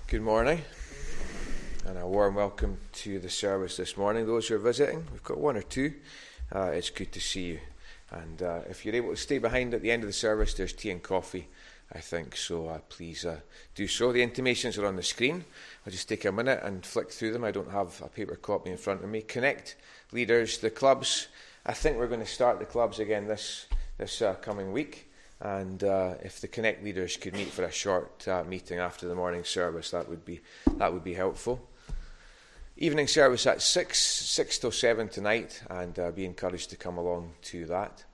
Good morning, and a warm welcome to the service this morning. Those who are visiting, we've got one or two. It's good to see you. And if you're able to stay behind at the end of the service, there's tea and coffee, I think, so please do so. The intimations are on the screen. I'll just take a minute and flick through them. I don't have a paper copy in front of me. Connect leaders, the clubs. I think we're going to start the clubs again this coming week. And if the Connect leaders could meet for a short meeting after the morning service, that would be helpful. Evening service at 6 till 7 tonight, and be encouraged to come along to that.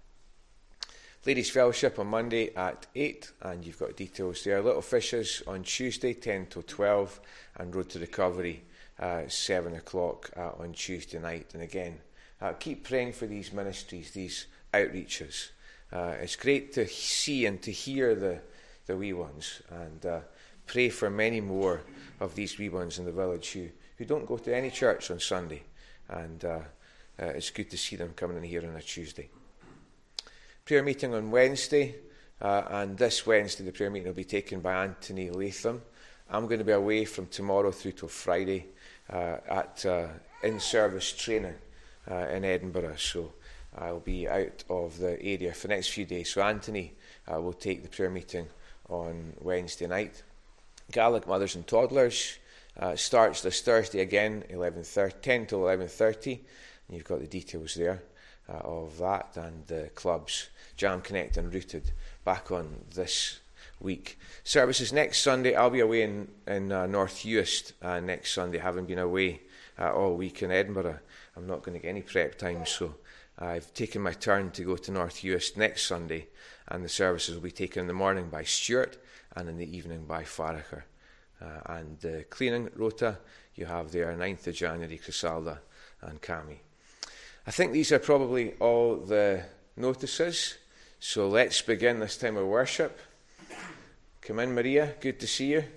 Ladies' Fellowship on Monday at 8, and you've got details there. Little Fishes on Tuesday, 10 till 12, and Road to Recovery 7 o'clock on Tuesday night. And again, keep praying for these ministries, these outreaches. It's great to see and to hear the wee ones, and pray for many more of these wee ones in the village who don't go to any church on Sunday, and it's good to see them coming in here on a Tuesday. Prayer meeting on Wednesday, and this Wednesday the prayer meeting will be taken by Anthony Latham. I'm going to be away from tomorrow through till Friday at in-service training in Edinburgh, so I'll be out of the area for the next few days. So Anthony will take the prayer meeting on Wednesday night. Gaelic Mothers and Toddlers starts this Thursday again, 10 till 11:30. And you've got the details there of that, and the clubs, Jam Connect and Rooted, back on this week. Services next Sunday. I'll be away in North Uist next Sunday, having been away all week in Edinburgh. I'm not going to get any prep time, so I've taken my turn to go to North Uist next Sunday, and the services will be taken in the morning by Stuart and in the evening by Farracher. And the cleaning rota, you have there 9th of January, Crisalda and Cami. I think these are probably all the notices, so let's begin this time of worship. Come in, Maria, good to see you.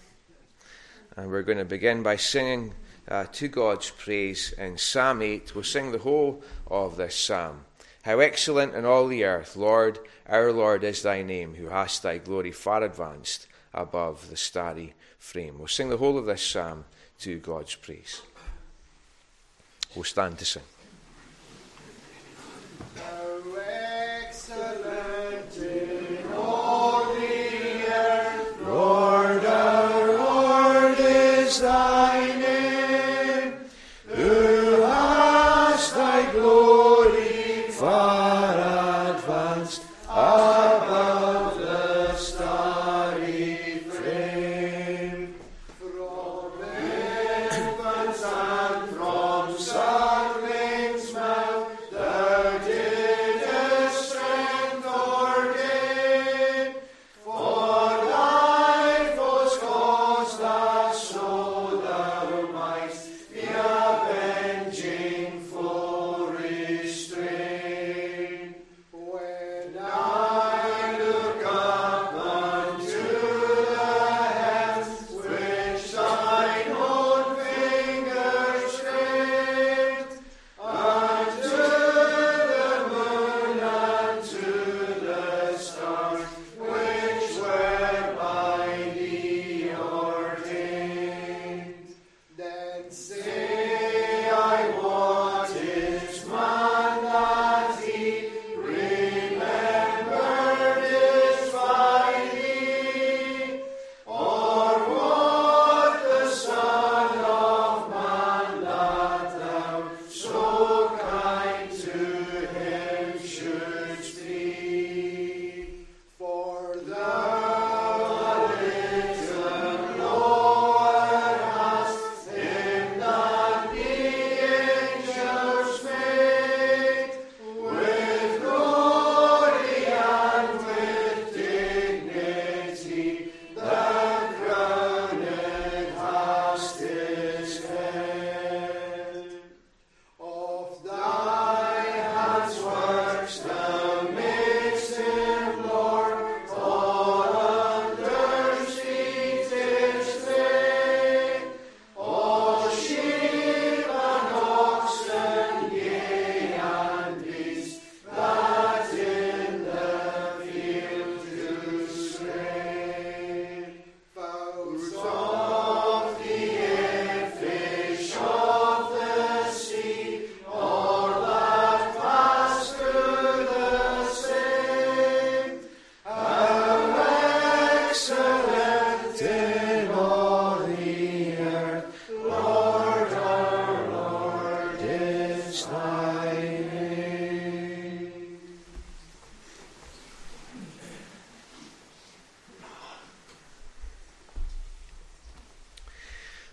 And we're going to begin by singing to God's praise in Psalm 8. We'll sing the whole of this psalm. How excellent in all the earth, Lord, our Lord, is thy name, who hast thy glory far advanced above the starry frame. We'll sing the whole of this psalm to God's praise. We'll stand to sing. Lord, our Lord is thy name, who hast thy glory far advanced above the starry frame. From heavens and from sunling's mouth thou didst strength ordain, for life was caused us so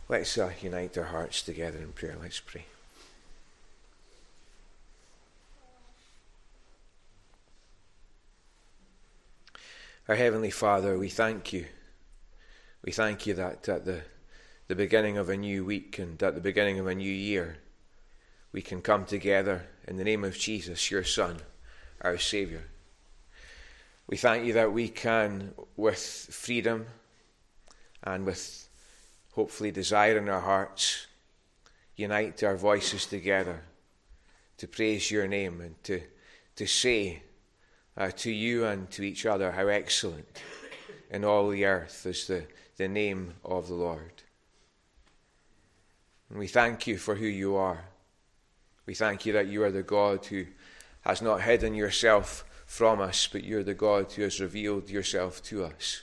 Let's unite our hearts together in prayer. Let's pray. Our Heavenly Father, we thank you. We thank you that at the beginning of a new week and at the beginning of a new year, we can come together in the name of Jesus, your Son, our Saviour. We thank you that we can, with freedom and with hopefully desire in our hearts, unite our voices together to praise your name and to say to you and to each other how excellent in all the earth is the name of the Lord. And we thank you for who you are. We thank you that you are the God who has not hidden yourself from us, but you're the God who has revealed yourself to us.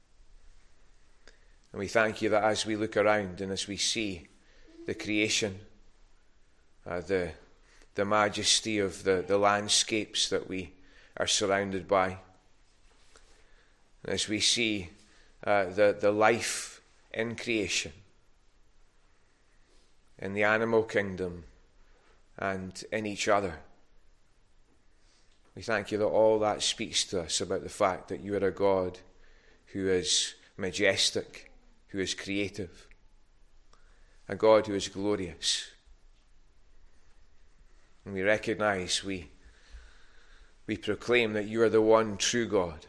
And we thank you that as we look around and as we see the creation, the majesty of the landscapes that we are surrounded by, and as we see the life in creation, in the animal kingdom and in each other, we thank you that all that speaks to us about the fact that you are a God who is majestic, who is creative, a God who is glorious. And we recognize, we proclaim that you are the one true God.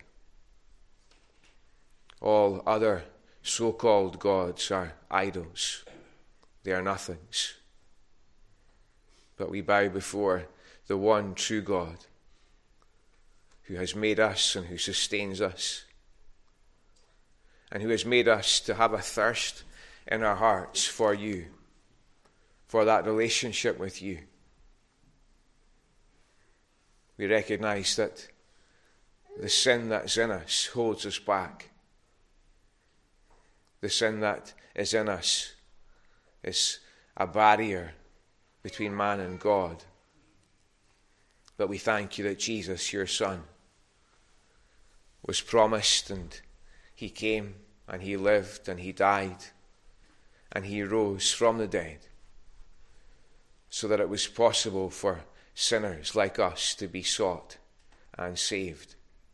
All other so-called gods are idols. They are nothings. But we bow before the one true God who has made us and who sustains us, and who has made us to have a thirst in our hearts for you, for that relationship with you. We recognize that the sin that's in us holds us back. The sin that is in us is a barrier between man and God. But we thank you that Jesus, your Son, was promised, and he came and he lived and he died and he rose from the dead so that it was possible for sinners like us to be sought and saved.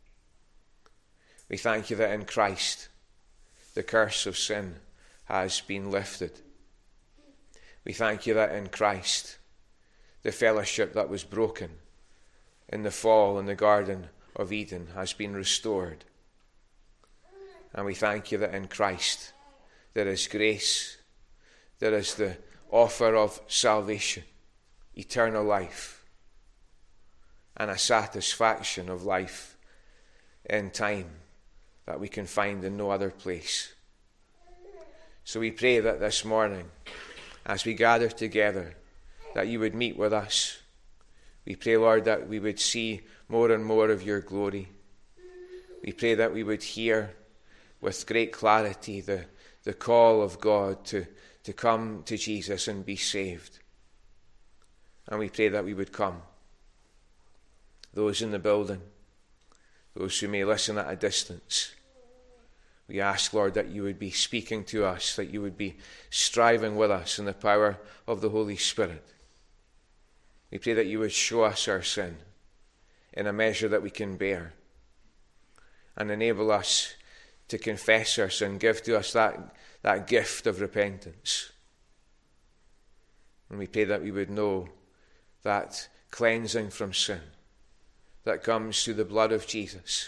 We thank you that in Christ the curse of sin has been lifted. We thank you that in Christ the fellowship that was broken in the fall in the Garden of Eden has been restored. And we thank you that in Christ there is grace, there is the offer of salvation, eternal life, and a satisfaction of life in time that we can find in no other place. So we pray that this morning, as we gather together, that you would meet with us. We pray, Lord, that we would see more and more of your glory. We pray that we would hear with great clarity the call of God to come to Jesus and be saved. And we pray that we would come. Those in the building, those who may listen at a distance, we ask, Lord, that you would be speaking to us, that you would be striving with us in the power of the Holy Spirit. We pray that you would show us our sin in a measure that we can bear and enable us to confess our sin, give to us that gift of repentance. And we pray that we would know that cleansing from sin that comes through the blood of Jesus.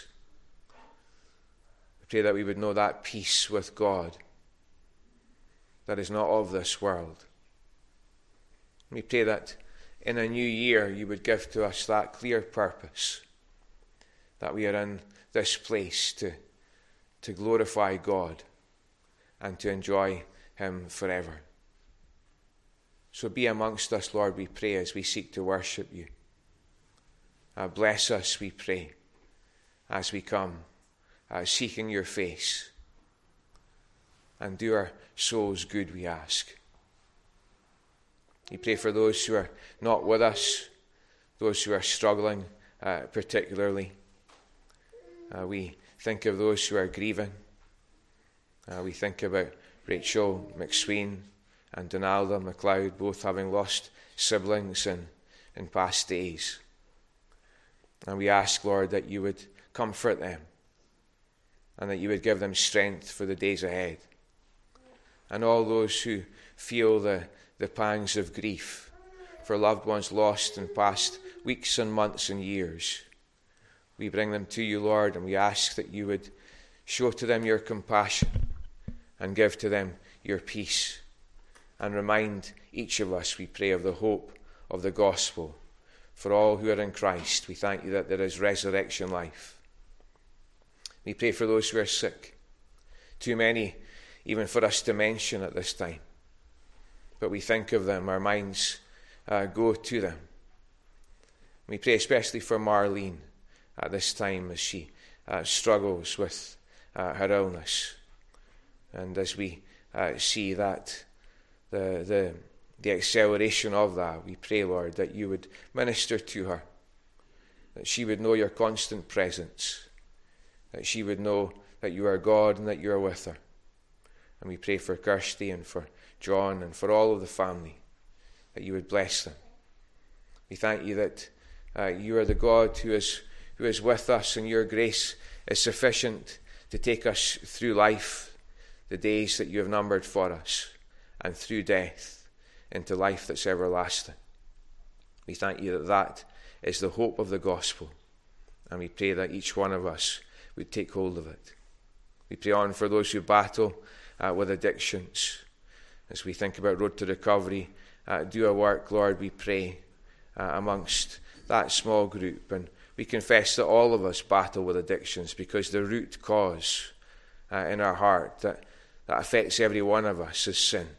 We pray that we would know that peace with God that is not of this world. We pray that in a new year you would give to us that clear purpose, that we are in this place to glorify God and to enjoy him forever. So be amongst us, Lord, we pray, as we seek to worship you. Bless us, we pray, as we come seeking your face. And do our souls good, we ask. We pray for those who are not with us, those who are struggling particularly. We think of those who are grieving. We think about Rachel McSween and Donalda MacLeod, both having lost siblings in past days. And we ask, Lord, that you would comfort them and that you would give them strength for the days ahead. And all those who feel the pangs of grief for loved ones lost in past weeks and months and years, we bring them to you, Lord, and we ask that you would show to them your compassion and give to them your peace. And remind each of us, we pray, of the hope of the gospel. For all who are in Christ, we thank you that there is resurrection life. We pray for those who are sick. Too many even for us to mention at this time. But we think of them, our minds go to them. We pray especially for Marlene at this time as she struggles with her illness. And as we see that the acceleration of that, we pray, Lord, that you would minister to her, that she would know your constant presence, that she would know that you are God and that you are with her. And we pray for Kirsty and for John and for all of the family, that you would bless them. We thank you that you are the God who is with us, and your grace is sufficient to take us through life, the days that you have numbered for us, and through death into life that's everlasting. We thank you that is the hope of the gospel, and we pray that each one of us would take hold of it. We pray on for those who battle with addictions. As we think about Road to Recovery, do a work, Lord, we pray, amongst that small group. And we confess that all of us battle with addictions because the root cause in our heart that affects every one of us is sin.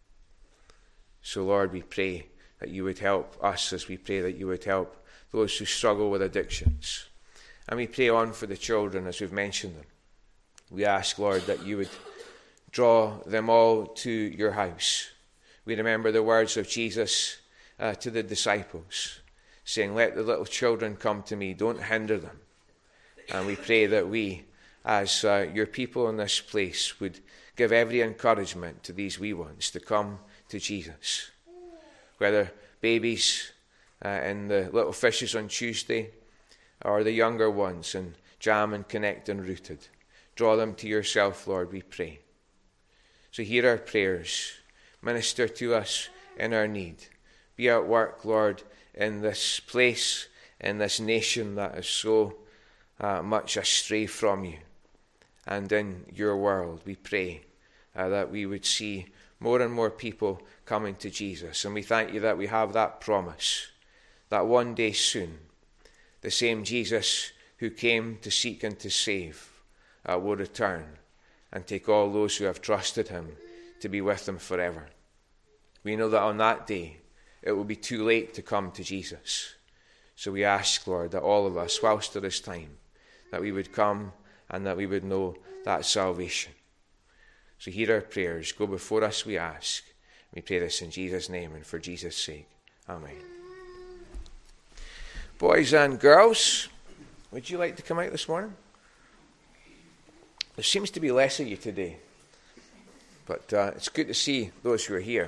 So, Lord, we pray that you would help us as we pray that you would help those who struggle with addictions. And we pray on for the children as we've mentioned them. We ask, Lord, that you would draw them all to your house. We remember the words of Jesus to the disciples, saying, "Let the little children come to me, don't hinder them." And we pray that we, as your people in this place, would give every encouragement to these wee ones to come to Jesus. Whether babies in the Little Fishes on Tuesday, or the younger ones in Jam and Connect and Rooted, draw them to yourself, Lord, we pray. So hear our prayers. Minister to us in our need. Be at work, Lord, in this place, in this nation that is so much astray from you. And in your world, we pray that we would see more and more people coming to Jesus. And we thank you that we have that promise, that one day soon, the same Jesus who came to seek and to save will return and take all those who have trusted him to be with him forever. We know that on that day, it will be too late to come to Jesus. So we ask, Lord, that all of us, whilst there is time, that we would come and that we would know that salvation. So hear our prayers. Go before us, we ask. We pray this in Jesus' name and for Jesus' sake. Amen. Boys and girls, would you like to come out this morning? There seems to be less of you today, but it's good to see those who are here.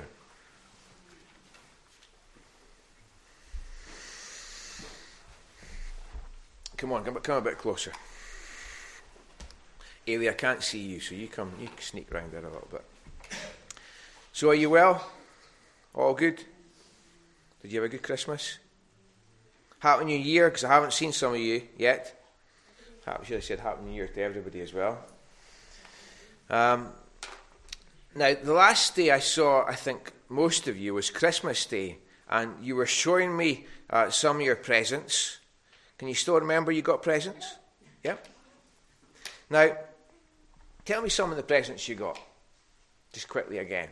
Come on, come a bit closer. Ailey, I can't see you, so you sneak round there a little bit. So are you well? All good? Did you have a good Christmas? Happy New Year, because I haven't seen some of you yet. I should have said Happy New Year to everybody as well. Now, the last day I saw, I think, most of you was Christmas Day, and you were showing me some of your presents. Can you still remember you got presents? Yep. Now, tell me some of the presents you got, just quickly again.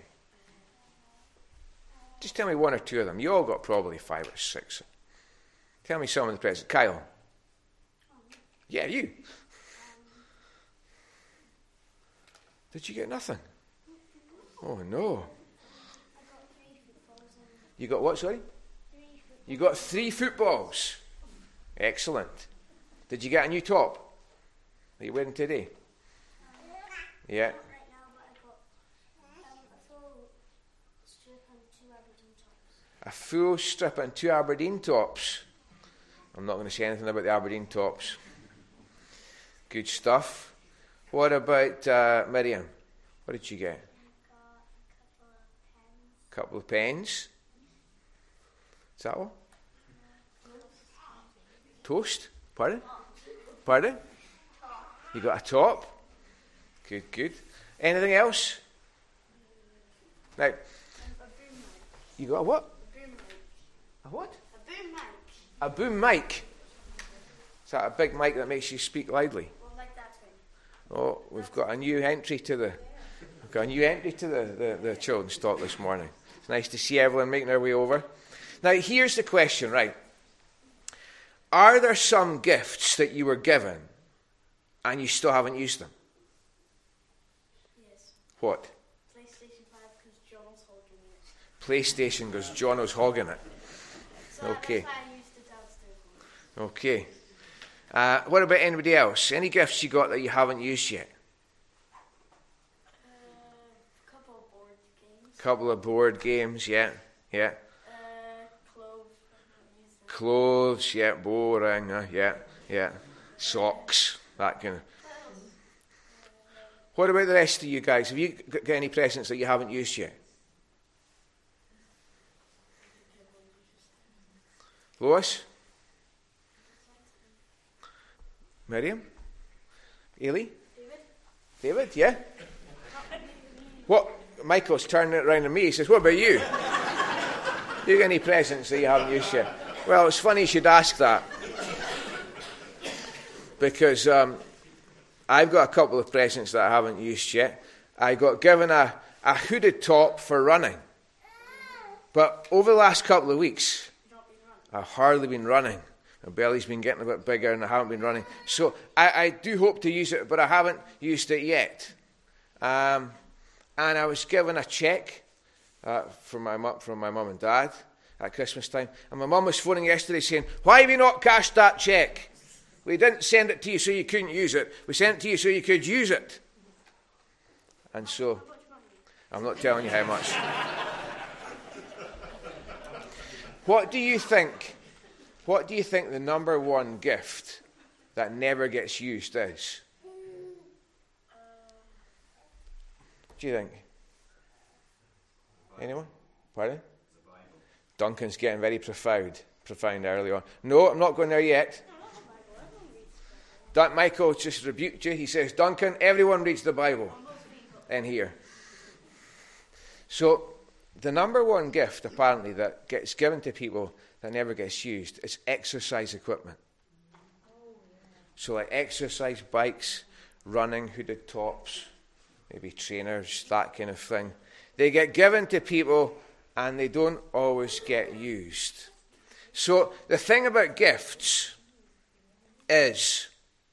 Just tell me one or two of them. You all got probably 5 or 6. Tell me some of the presents. Kyle? Yeah, you. Did you get nothing? Oh, no. You got what, sorry? 3 footballs. You got 3 footballs. Excellent. Did you get a new top that you're wearing today? Yeah. Not right now, but I got a full strip and 2 Aberdeen tops. I'm not going to say anything about the Aberdeen tops. Good stuff. What about Miriam? What did you get? A couple of pens. Is that all? Toast? Pardon? Pardon? You got a top? Good, good. Anything else? Now, you got a what? A what? A boom mic. A boom mic. Is that a big mic that makes you speak loudly? Well, like that thing. Oh, we've got a new entry to the children's talk this morning. It's nice to see everyone making their way over. Now, here's the question, right? Are there some gifts that you were given and you still haven't used them? Yes. What? PlayStation 5 because John was holding it. PlayStation because John was hogging it. So Okay. that's why I used the downstairs one. Okay. What about anybody else? Any gifts you got that you haven't used yet? Couple of board games. Couple of board games, yeah. Clothes. I've not used them. Clothes, yeah. Boring, yeah. Socks, that kind of. What about the rest of you guys? Have you got any presents that you haven't used yet? Lois? Miriam? Ailey? David, yeah? What? Michael's turning it around to me. He says, what about you? You got any presents that you haven't used yet? Well, it's funny you should ask that. Because I've got a couple of presents that I haven't used yet. I got given a hooded top for running. But over the last couple of weeks, I've hardly been running. My belly's been getting a bit bigger and I haven't been running. So I do hope to use it, but I haven't used it yet. And I was given a cheque from my mum and dad at Christmas time. And my mum was phoning yesterday saying, why have you not cashed that cheque? We didn't send it to you so you couldn't use it. We sent it to you so you could use it. And so, I'm not telling you how much. What do you think the number one gift that never gets used is? What do you think? Anyone? Pardon? Duncan's getting very profound early on. No, I'm not going there yet. Michael just rebuked you. He says, Duncan, everyone reads the Bible in here. So, the number one gift, apparently, that gets given to people that never gets used is exercise equipment. So, like exercise bikes, running, hooded tops, maybe trainers, that kind of thing. They get given to people and they don't always get used. So, the thing about gifts is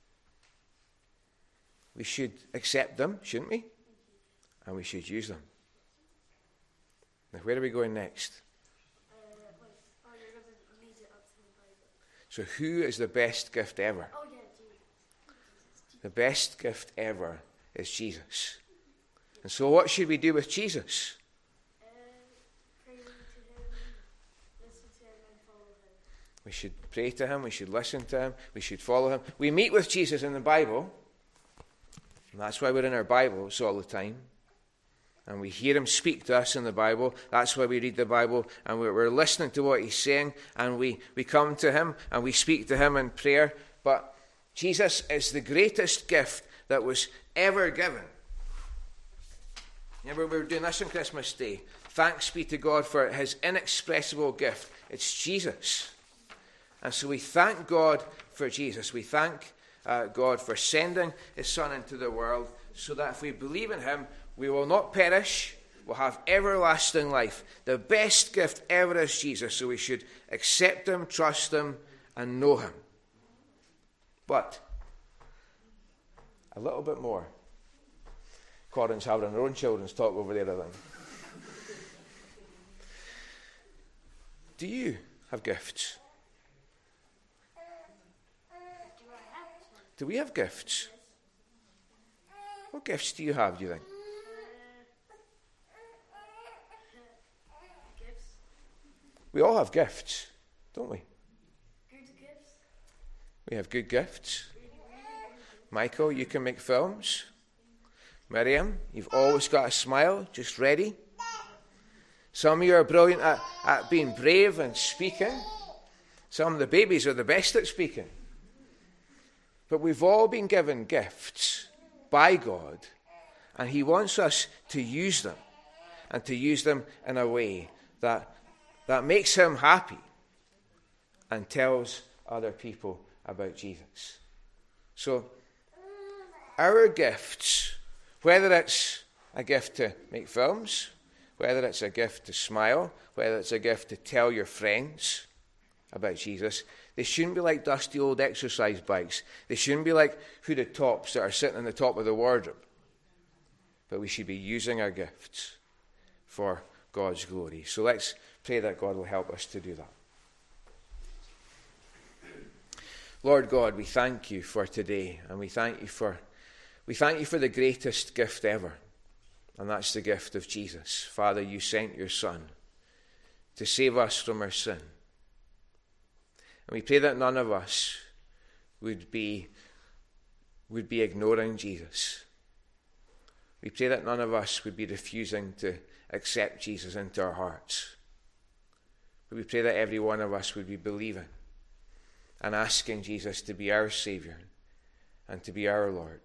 we should accept them, shouldn't we? And we should use them. Now, where are we going next? You're going to lead it up to the Bible. So, who is the best gift ever? Oh, yeah, Jesus. The best gift ever is Jesus. And so, what should we do with Jesus? Pray to him, listen to him, and follow him. We should pray to him, we should listen to him, we should follow him. We meet with Jesus in the Bible, and that's why we're in our Bibles all the time. And we hear him speak to us in the Bible. That's why we read the Bible. And we're listening to what he's saying. And we come to him and we speak to him in prayer. But Jesus is the greatest gift that was ever given. Remember, we were doing this on Christmas Day. Thanks be to God for his inexpressible gift. It's Jesus. And so we thank God for Jesus. We thank God for sending his Son into the world so that if we believe in him, we will not perish, we'll have everlasting life. The best gift ever is Jesus, so we should accept him, trust him, and know him. But a little bit more. Corin's having their own children's talk over there, I think. Do you have gifts? Do we have gifts? What gifts do you have, do you think? Gifts. We all have gifts, don't we? Good gifts. We have good gifts. Michael, you can make films. Miriam, you've always got a smile, just ready. Some of you are brilliant at being brave and speaking. Some of the babies are the best at speaking. But we've all been given gifts by God, and he wants us to use them, and to use them in a way that makes him happy and tells other people about Jesus. So, our gifts, whether it's a gift to make films, whether it's a gift to smile, whether it's a gift to tell your friends about Jesus, they shouldn't be like dusty old exercise bikes. They shouldn't be like hooded tops that are sitting on the top of the wardrobe. But we should be using our gifts for God's glory. So let's pray that God will help us to do that. Lord God, we thank you for today, and we thank you for the greatest gift ever, and that's the gift of Jesus. Father, you sent your Son to save us from our sin. And we pray that none of us would be ignoring Jesus. We pray that none of us would be refusing to accept Jesus into our hearts. But we pray that every one of us would be believing and asking Jesus to be our Saviour and to be our Lord.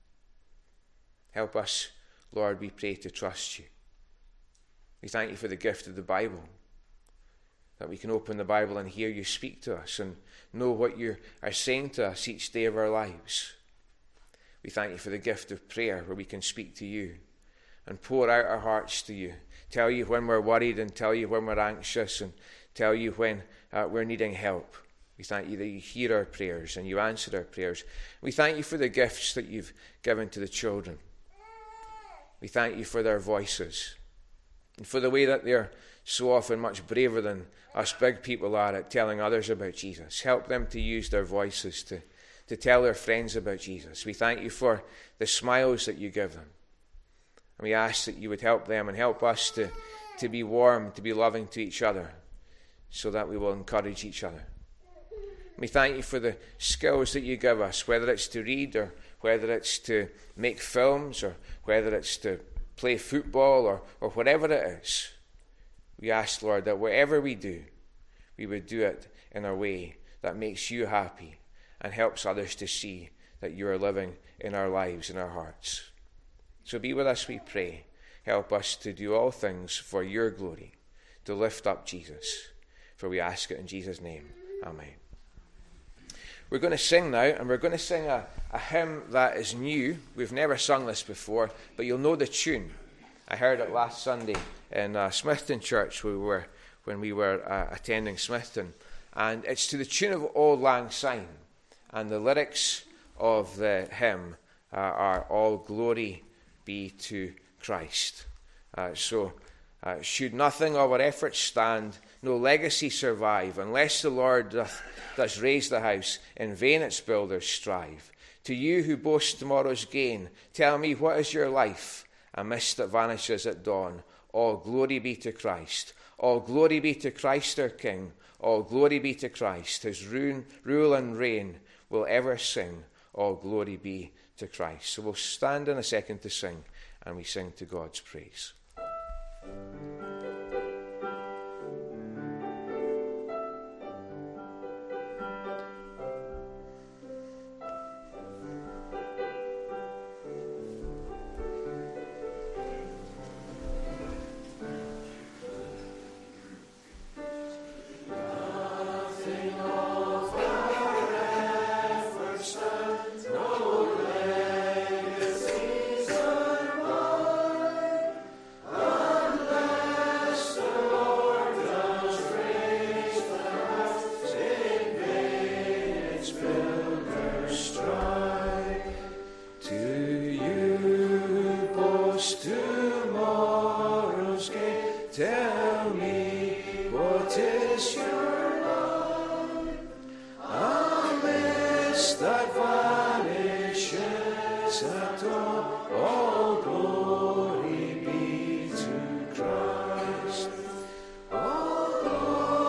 Help us, Lord, we pray, to trust you. We thank you for the gift of the Bible, that we can open the Bible and hear you speak to us and know what you are saying to us each day of our lives. We thank you for the gift of prayer, where we can speak to you and pour out our hearts to you, tell you when we're worried and tell you when we're anxious and tell you when we're needing help. We thank you that you hear our prayers and you answer our prayers. We thank you for the gifts that you've given to the children. We thank you for their voices and for the way that they're so often much braver than us big people are at telling others about Jesus. Help them to use their voices to tell their friends about Jesus. We thank you for the smiles that you give them. And we ask that you would help them and help us to be warm, to be loving to each other, so that we will encourage each other. We thank you for the skills that you give us, whether it's to read or whether it's to make films or whether it's to play football or whatever it is. We ask, Lord, that whatever we do, we would do it in a way that makes you happy and helps others to see that you are living in our lives, in our hearts. So be with us, we pray. Help us to do all things for your glory, to lift up Jesus. For we ask it in Jesus' name. Amen. We're going to sing now, and we're going to sing a hymn that is new. We've never sung this before, but you'll know the tune. I heard it last Sunday in Smithton Church when we were attending Smithton. And it's to the tune of Auld Lang Syne. And the lyrics of the hymn are all glory be to Christ. So should nothing of our efforts stand, no legacy survive, unless the Lord does raise the house, in vain its builders strive. To you who boast tomorrow's gain, tell me, what is your life? A mist that vanishes at dawn. All glory be to Christ. All glory be to Christ our King. All glory be to Christ. His rule and reign will ever sing. All glory be to Christ. So we'll stand in a second to sing, and we sing to God's praise. All glory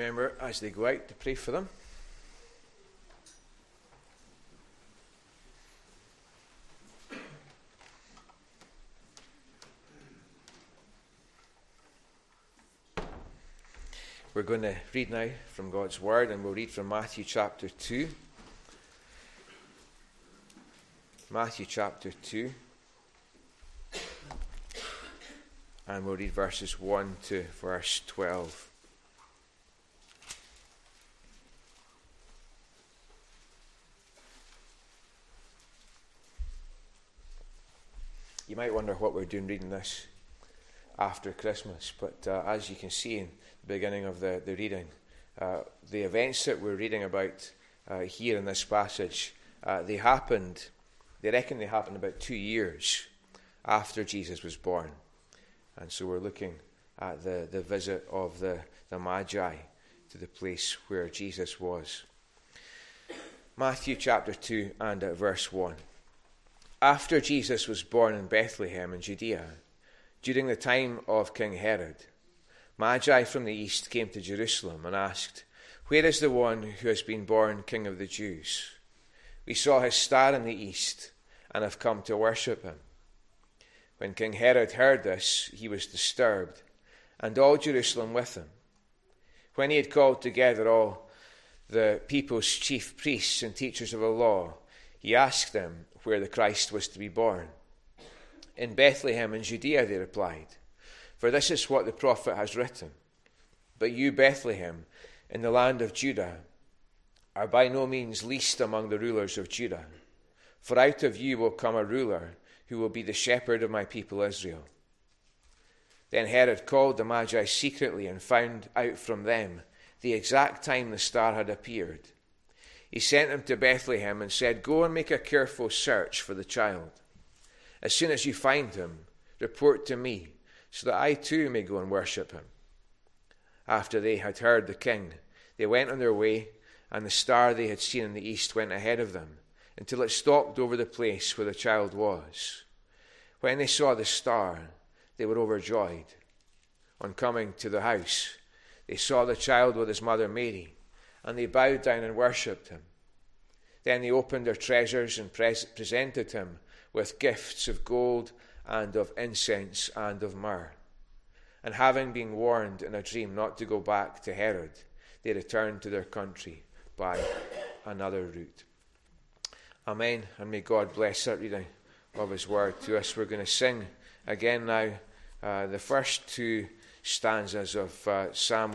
remember as they go out to pray for them. We're going to read now from God's Word, and we'll read from Matthew chapter 2. Matthew chapter 2. And we'll read verses 1 to verse 12. You might wonder what we're doing reading this after Christmas, but as you can see in the beginning of the reading, the events that we're reading about here in this passage, they reckon they happened about 2 years after Jesus was born. And so we're looking at the visit of the Magi to the place where Jesus was. Matthew chapter 2 and verse 1. After Jesus was born in Bethlehem in Judea, during the time of King Herod, Magi from the east came to Jerusalem and asked, "Where is the one who has been born King of the Jews? We saw his star in the east and have come to worship him." When King Herod heard this, he was disturbed, and all Jerusalem with him. When he had called together all the people's chief priests and teachers of the law, he asked them where the Christ was to be born. "In Bethlehem in Judea," they replied, "for this is what the prophet has written. But you, Bethlehem, in the land of Judah, are by no means least among the rulers of Judah. For out of you will come a ruler who will be the shepherd of my people Israel." Then Herod called the Magi secretly and found out from them the exact time the star had appeared. He sent them to Bethlehem and said, "Go and make a careful search for the child. As soon as you find him, report to me, so that I too may go and worship him." After they had heard the king, they went on their way, and the star they had seen in the east went ahead of them, until it stopped over the place where the child was. When they saw the star, they were overjoyed. On coming to the house, they saw the child with his mother Mary, and they bowed down and worshipped him. Then they opened their treasures and presented him with gifts of gold and of incense and of myrrh. And having been warned in a dream not to go back to Herod, they returned to their country by another route. Amen, and may God bless that reading of his word to us. We're going to sing again now the first two stanzas of Psalm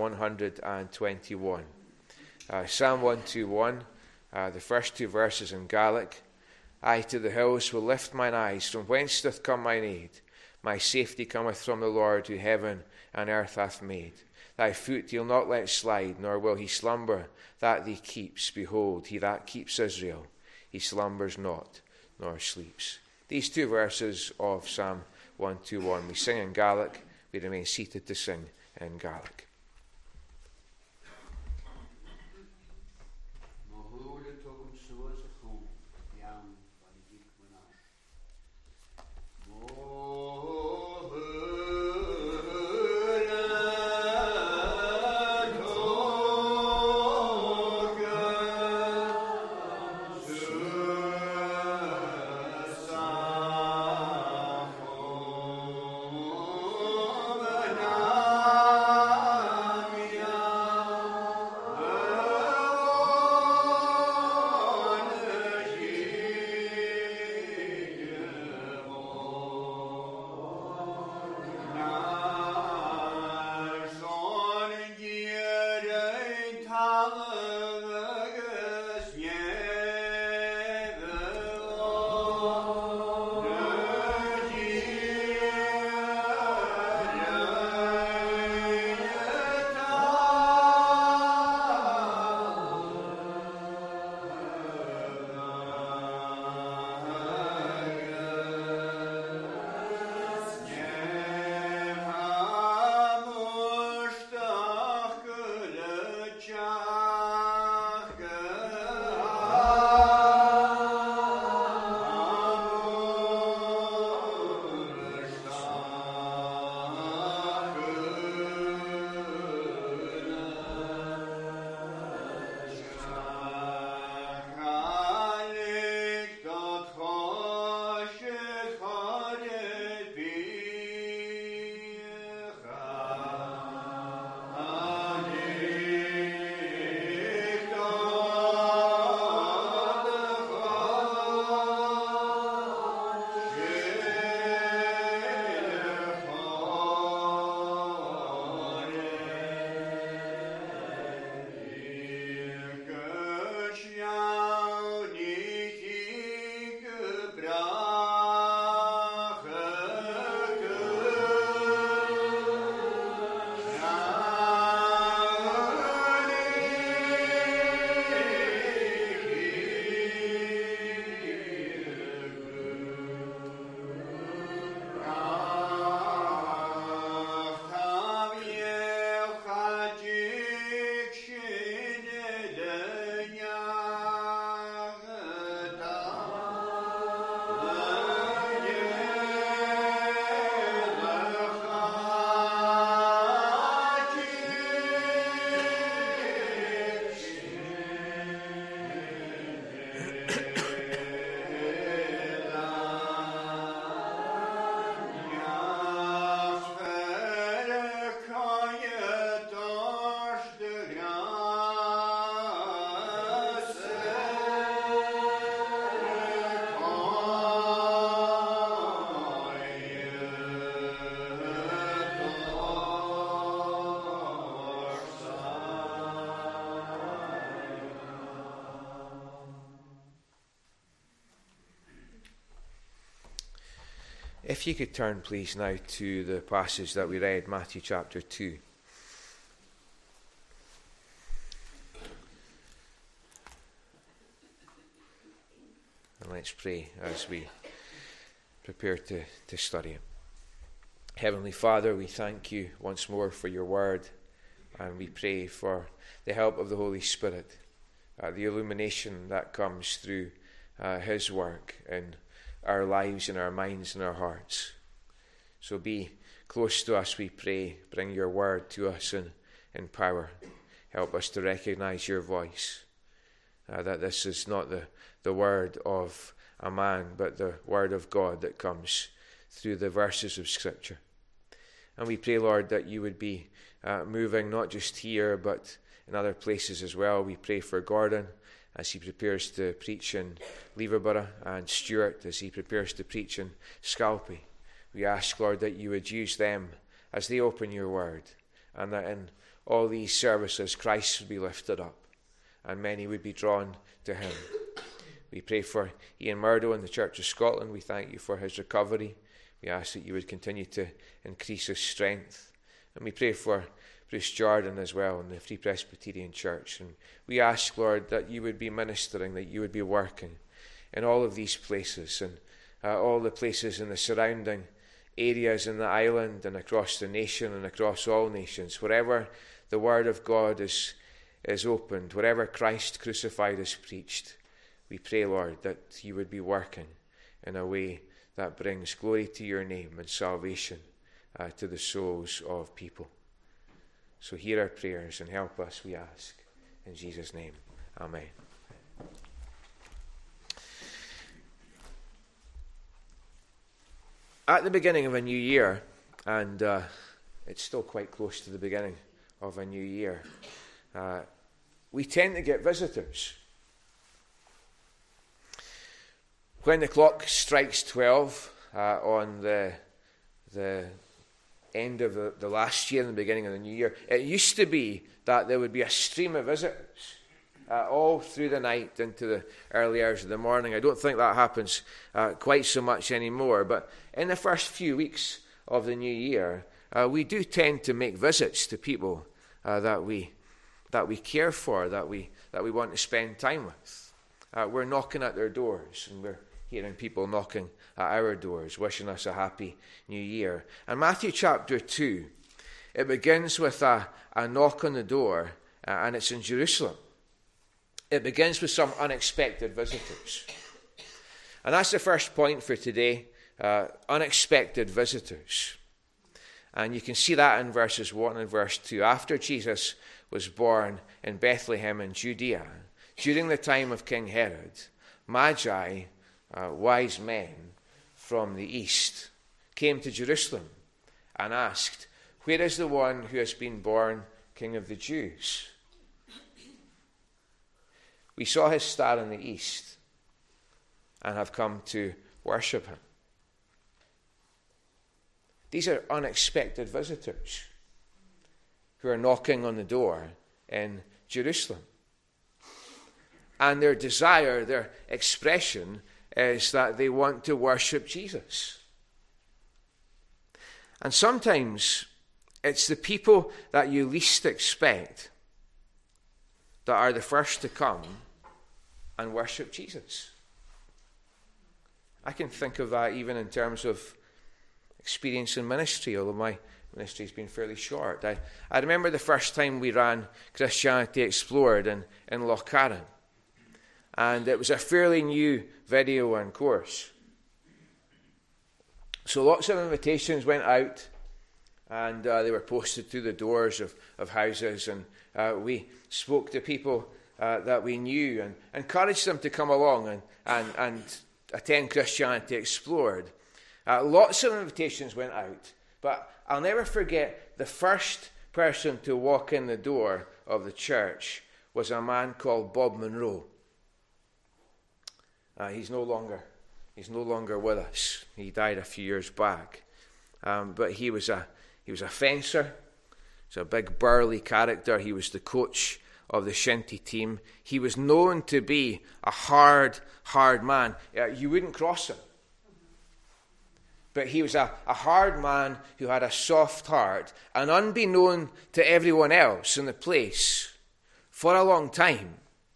121. Psalm 121, the first two verses in Gaelic. "I to the hills will lift mine eyes, from whence doth come mine aid? My safety cometh from the Lord, who heaven and earth hath made. Thy foot he'll not let slide, nor will he slumber that thee keeps. Behold, he that keeps Israel, he slumbers not, nor sleeps." These two verses of Psalm 121, we sing in Gaelic. We remain seated to sing in Gaelic. Ah If you could turn, please, now to the passage that we read, Matthew chapter 2. And let's pray as we prepare to study it. Heavenly Father, we thank you once more for your word, and we pray for the help of the Holy Spirit, the illumination that comes through his work in our lives, in our minds, and our hearts. So be close to us, we pray. Bring your word to us in power. Help us to recognize your voice, that this is not the word of a man, but the word of God that comes through the verses of Scripture. And we pray, Lord, that you would be moving not just here, but in other places as well. We pray for Gordon as he prepares to preach in Leverborough, and Stuart as he prepares to preach in Scalpay. We ask, Lord, that you would use them as they open your word, and that in all these services Christ would be lifted up and many would be drawn to him. We pray for Ian Murdo and the Church of Scotland. We thank you for his recovery. We ask that you would continue to increase his strength. And we pray for Bruce Jordan as well in the Free Presbyterian Church. And we ask, Lord, that you would be ministering, that you would be working in all of these places and all the places in the surrounding areas in the island and across the nation and across all nations. Wherever the word of God is opened, wherever Christ crucified is preached, we pray, Lord, that you would be working in a way that brings glory to your name and salvation to the souls of people. So hear our prayers and help us, we ask. In Jesus' name, amen. At the beginning of a new year, and it's still quite close to the beginning of a new year, we tend to get visitors. When the clock strikes 12 on the end of the last year and the beginning of the new year, it used to be that there would be a stream of visitors all through the night into the early hours of the morning. I don't think that happens quite so much anymore, but in the first few weeks of the new year, we do tend to make visits to people that we care for, that we want to spend time with. We're knocking at their doors, and we're hearing people knocking at our doors, wishing us a happy new year. And Matthew chapter 2, it begins with a knock on the door, and it's in Jerusalem. It begins with some unexpected visitors. And that's the first point for today, unexpected visitors. And you can see that in verses 1 and verse 2. After Jesus was born in Bethlehem in Judea, during the time of King Herod, Magi, wise men from the east, came to Jerusalem and asked, "Where is the one who has been born King of the Jews? We saw his star in the east and have come to worship him." These are unexpected visitors who are knocking on the door in Jerusalem. And their desire, their expression, is that they want to worship Jesus. And sometimes it's the people that you least expect that are the first to come and worship Jesus. I can think of that even in terms of experience in ministry, although my ministry has been fairly short. I remember the first time we ran Christianity Explored in Lochcarron. And it was a fairly new video and course. So lots of invitations went out, and they were posted through the doors of houses, and we spoke to people that we knew and encouraged them to come along and attend Christianity Explored. Lots of invitations went out, but I'll never forget the first person to walk in the door of the church was a man called Bob Monroe. He's no longer with us. He died a few years back. But he was a fencer. He's a big burly character. He was the coach of the shinty team. He was known to be a hard man. You wouldn't cross him. But he was a hard man who had a soft heart. And unbeknown to everyone else in the place, for a long time,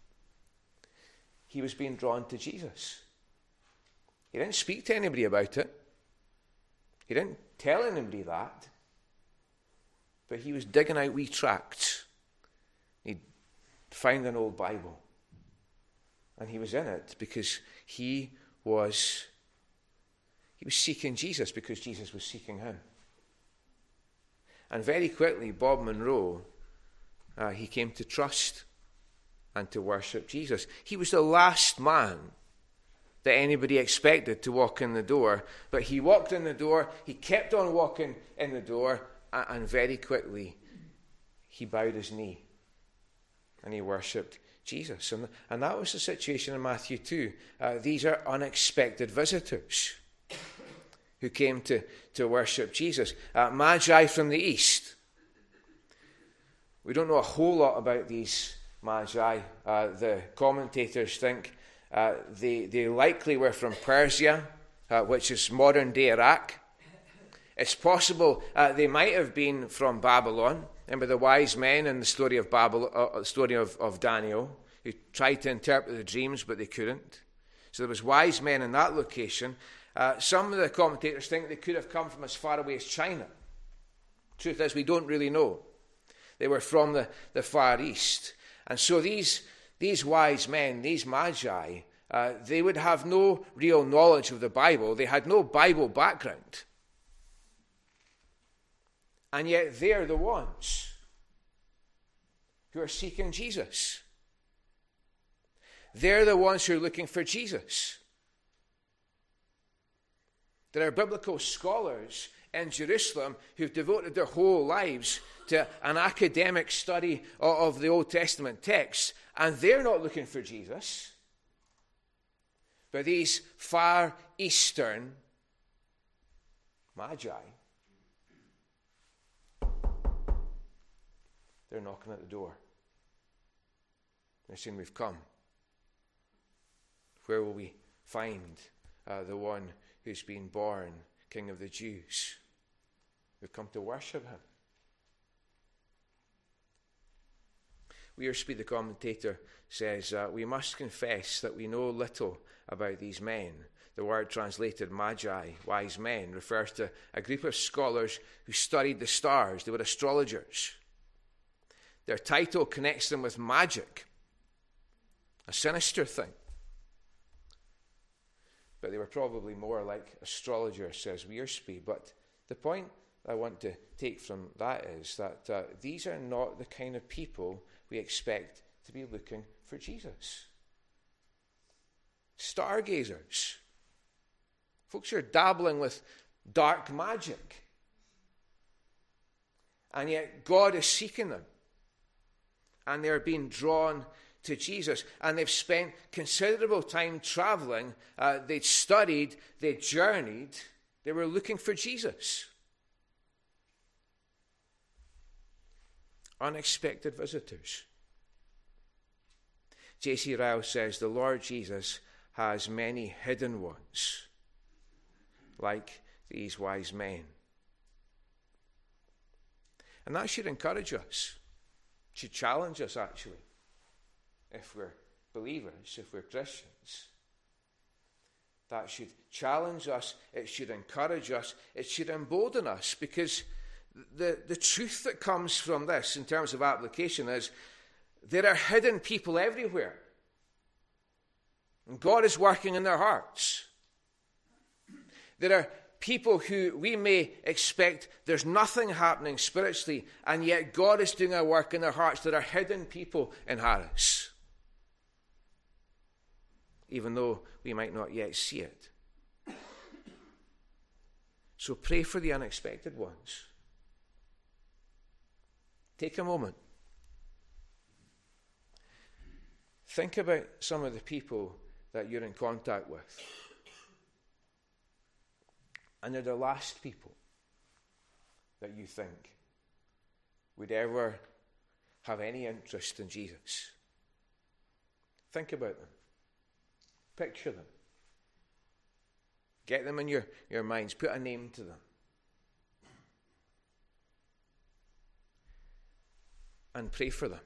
he was being drawn to Jesus. He didn't speak to anybody about it. He didn't tell anybody that. But he was digging out wee tracts. He'd found an old Bible. And he was in it because he was seeking Jesus, because Jesus was seeking him. And very quickly, Bob Monroe, he came to trust and to worship Jesus. He was the last man that anybody expected to walk in the door. But he walked in the door, he kept on walking in the door, and very quickly he bowed his knee and he worshipped Jesus. And that was the situation in Matthew 2. These are unexpected visitors who came to worship Jesus. Magi from the east. We don't know a whole lot about these Magi. The commentators think they likely were from Persia, which is modern-day Iraq. It's possible they might have been from Babylon. Remember the wise men in the story of story of Daniel, who tried to interpret the dreams, but they couldn't. So there was wise men in that location. Some of the commentators think they could have come from as far away as China. Truth is, we don't really know. They were from the Far East. And so these wise men, these Magi, they would have no real knowledge of the Bible. They had no Bible background. And yet they're the ones who are seeking Jesus. They're the ones who are looking for Jesus. There are biblical scholars in Jerusalem who've devoted their whole lives to an academic study of the Old Testament text, and they're not looking for Jesus. But these Far Eastern Magi, they're knocking at the door. They're saying, we've come. Where will we find the one who's been born King of the Jews? We've come to worship him. Wiersbe, the commentator, says, we must confess that we know little about these men. The word translated Magi, wise men, refers to a group of scholars who studied the stars. They were astrologers. Their title connects them with magic, a sinister thing. But they were probably more like astrologers, says Wiersbe. But the point I want to take from that is that these are not the kind of people we expect to be looking for Jesus. Stargazers. Folks who are dabbling with dark magic. And yet God is seeking them. And they're being drawn to Jesus. And they've spent considerable time traveling. They'd studied, they'd journeyed. They were looking for Jesus. Unexpected visitors. J.C. Ryle says the Lord Jesus has many hidden ones, like these wise men. And that should encourage us, should challenge us actually, if we're believers, if we're Christians. That should challenge us, it should encourage us, it should embolden us, because the truth that comes from this in terms of application is there are hidden people everywhere. And God is working in their hearts. There are people who we may expect there's nothing happening spiritually, and yet God is doing a work in their hearts. There are hidden people in Harris, even though we might not yet see it. So pray for the unexpected ones. Take a moment. Think about some of the people that you're in contact with. And they're the last people that you think would ever have any interest in Jesus. Think about them. Picture them. Get them in your minds. Put a name to them. And pray for them.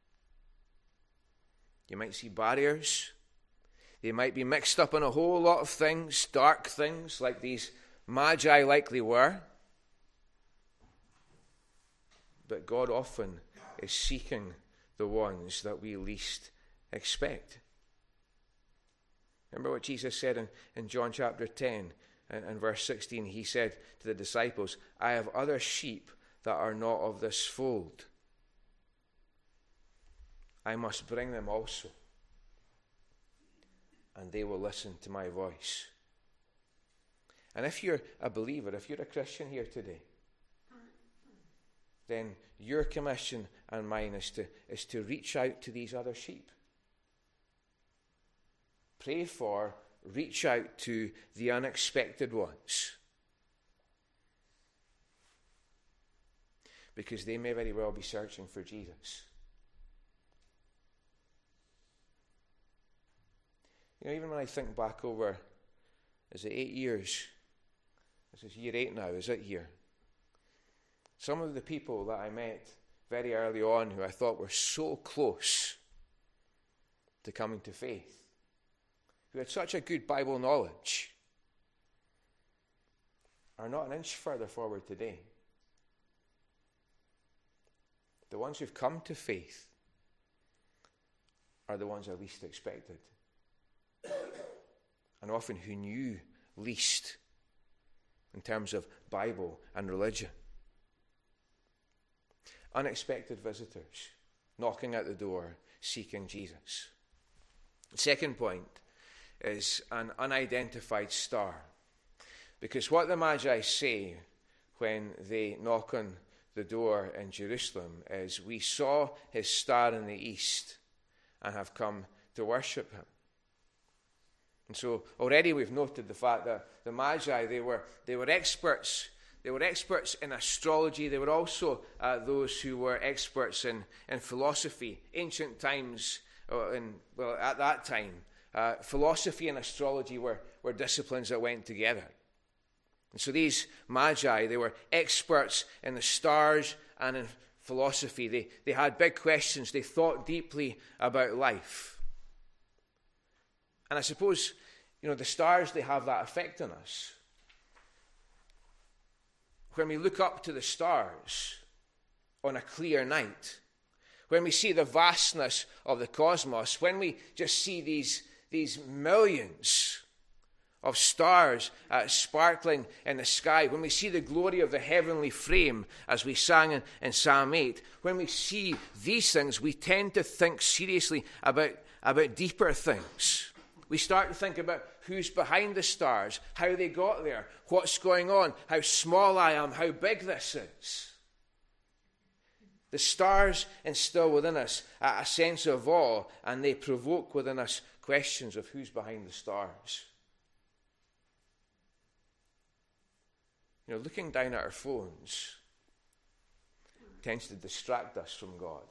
You might see barriers. They might be mixed up in a whole lot of things, dark things, like these magi likely were. But God often is seeking the ones that we least expect. Remember what Jesus said in John chapter 10 and verse 16. He said to the disciples, I have other sheep that are not of this fold. I must bring them also, and they will listen to my voice. And if you're a believer, if you're a Christian here today, then your commission and mine is to reach out to these other sheep. Pray for, reach out to the unexpected ones. Because they may very well be searching for Jesus. You know, even when I think back over, is it 8 years? This is year 8 now, is it here? Some of the people that I met very early on who I thought were so close to coming to faith, who had such a good Bible knowledge, are not an inch further forward today. The ones who've come to faith are the ones I least expected. And often who knew least in terms of Bible and religion. Unexpected visitors knocking at the door, seeking Jesus. The second point is an unidentified star. Because what the Magi say when they knock on the door in Jerusalem is, we saw his star in the east and have come to worship him. And so already we've noted the fact that the Magi, they were experts. They were experts in astrology. They were also those who were experts in philosophy. Ancient times, at that time, philosophy and astrology were disciplines that went together. And so these Magi, they were experts in the stars and in philosophy. They had big questions. They thought deeply about life. And I suppose, the stars, they have that effect on us. When we look up to the stars on a clear night, when we see the vastness of the cosmos, when we just see these millions of stars sparkling in the sky, when we see the glory of the heavenly frame, as we sang in Psalm 8, when we see these things, we tend to think seriously about deeper things. We start to think about who's behind the stars, how they got there, what's going on, how small I am, how big this is. The stars instill within us a sense of awe, and they provoke within us questions of who's behind the stars. Looking down at our phones tends to distract us from God.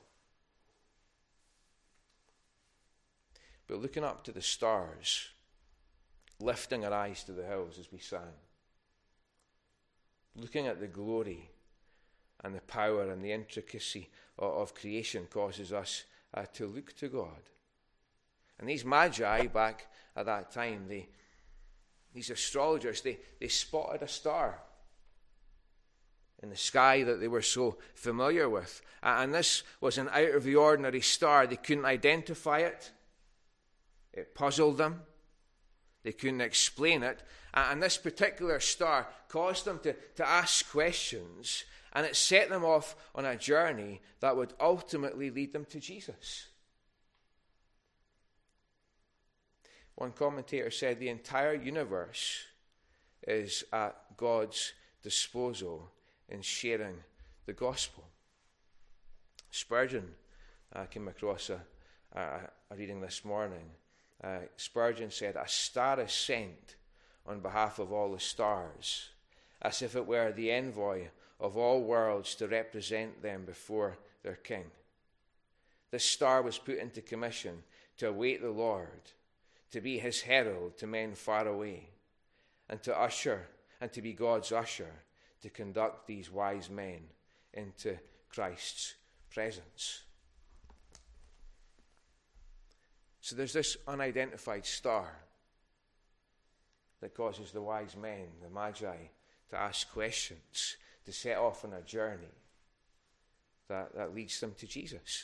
But looking up to the stars, lifting our eyes to the hills as we sang, looking at the glory and the power and the intricacy of creation causes us to look to God. And these Magi back at that time, these astrologers, they spotted a star in the sky that they were so familiar with. And this was an out of the ordinary star. They couldn't identify it. It puzzled them. They couldn't explain it. And this particular star caused them to ask questions, and it set them off on a journey that would ultimately lead them to Jesus. One commentator said the entire universe is at God's disposal in sharing the gospel. Spurgeon came across a reading this morning. Spurgeon said, "A star is sent on behalf of all the stars, as if it were the envoy of all worlds to represent them before their king. This star was put into commission to await the Lord, to be his herald to men far away. and to usher and to be God's usher to conduct these wise men into Christ's presence. So there's this unidentified star that causes the wise men, the Magi, to ask questions, to set off on a journey that leads them to Jesus.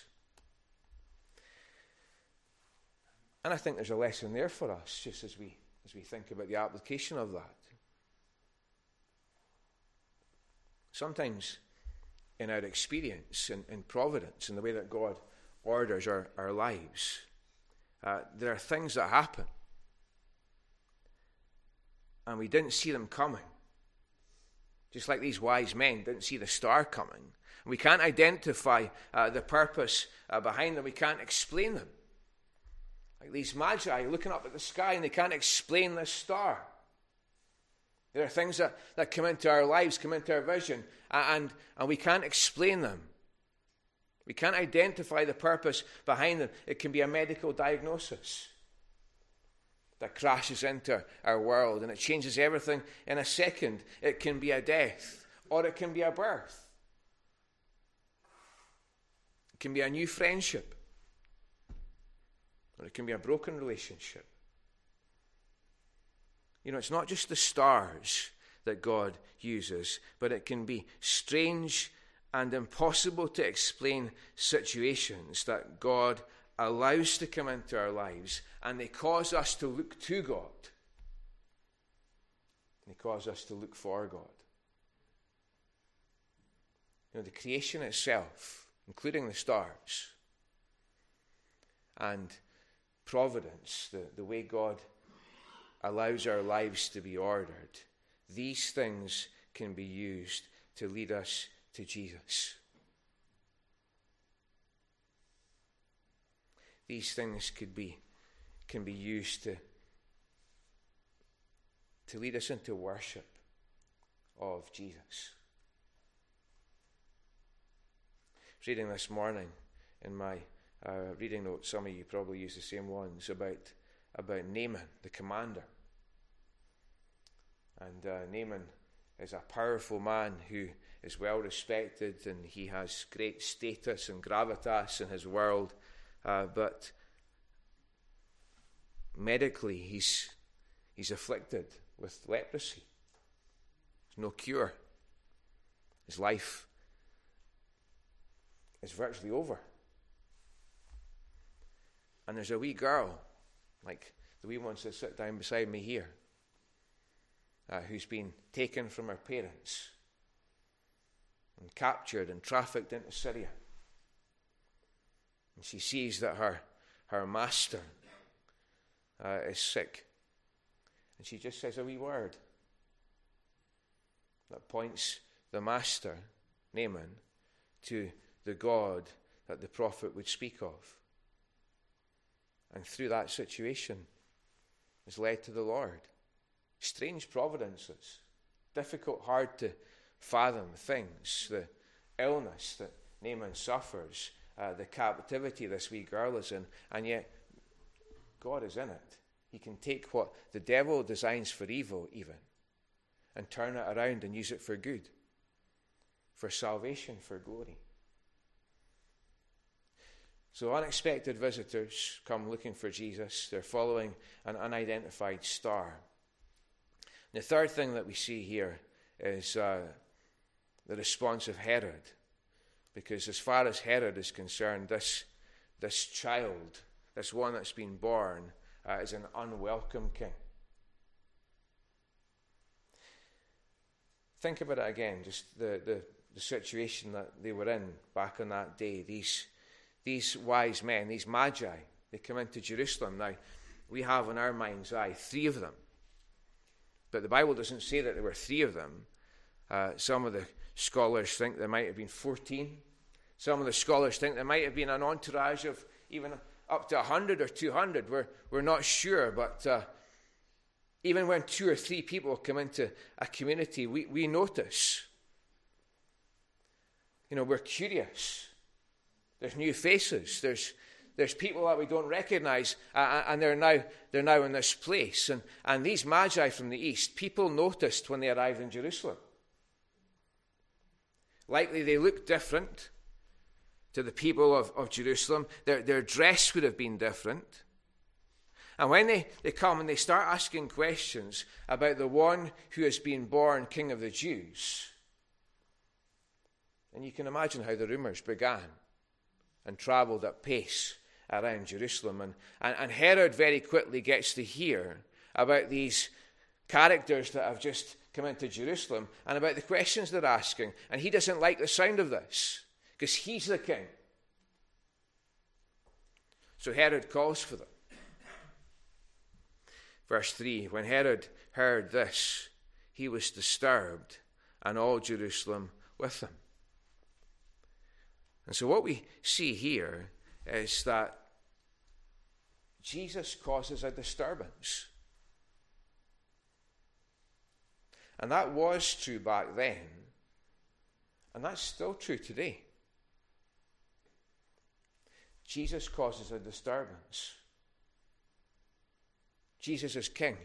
And I think there's a lesson there for us, just as we think about the application of that. Sometimes in our experience, in providence, in the way that God orders our lives, there are things that happen, and we didn't see them coming. Just like these wise men didn't see the star coming. We can't identify the purpose behind them. We can't explain them. Like these Magi looking up at the sky, and they can't explain this star. There are things that come into our lives, come into our vision, and we can't explain them. We can't identify the purpose behind them. It can be a medical diagnosis that crashes into our world, and it changes everything in a second. It can be a death, or it can be a birth. It can be a new friendship, or it can be a broken relationship. You know, it's not just the stars that God uses, but it can be strange and impossible to explain situations that God allows to come into our lives, and they cause us to look to God. They cause us to look for God. You know, the creation itself, including the stars, and providence, the way God allows our lives to be ordered, these things can be used to lead us to Jesus. These things can be used to lead us into worship of Jesus. I was reading this morning in my reading notes. Some of you probably use the same ones about Naaman, the commander. And Naaman is a powerful man who is well respected, and he has great status and gravitas in his world. But medically, he's afflicted with leprosy. There's no cure. His life is virtually over. And there's a wee girl, like the wee ones that sit down beside me here, who's been taken from her parents and captured and trafficked into Syria. And she sees that her master is sick. And she just says a wee word that points the master, Naaman, to the God that the prophet would speak of. And through that situation is led to the Lord. Strange providences, difficult, hard to fathom things, the illness that Naaman suffers, the captivity this wee girl is in, and yet God is in it. He can take what the devil designs for evil even and turn it around and use it for good, for salvation, for glory. So unexpected visitors come looking for Jesus. They're following an unidentified star. The third thing that we see here is the response of Herod. Because as far as Herod is concerned, this child, this one that's been born, is an unwelcome king. Think about it again, just the situation that they were in back on that day. These wise men, these Magi, they come into Jerusalem. Now, we have in our mind's eye 3 of them. But the Bible doesn't say that there were 3 of them. Some of the scholars think there might have been 14. Some of the scholars think there might have been an entourage of even up to 100 or 200. We're not sure, but even when 2 or 3 people come into a community, we notice. You know, we're curious. There's new faces. There's people that we don't recognize, and they're now in this place. And these magi from the east, people noticed when they arrived in Jerusalem. Likely they looked different to the people of Jerusalem. Their dress would have been different. And when they come and they start asking questions about the one who has been born King of the Jews, and you can imagine how the rumours began and travelled at pace around Jerusalem. And Herod very quickly gets to hear about these characters that have just come into Jerusalem and about the questions they're asking. And he doesn't like the sound of this because he's the king. So Herod calls for them. Verse 3, when Herod heard this, he was disturbed, and all Jerusalem with him. And so what we see here is that Jesus causes a disturbance. And that was true back then, and that's still true today. Jesus causes a disturbance. Jesus is king.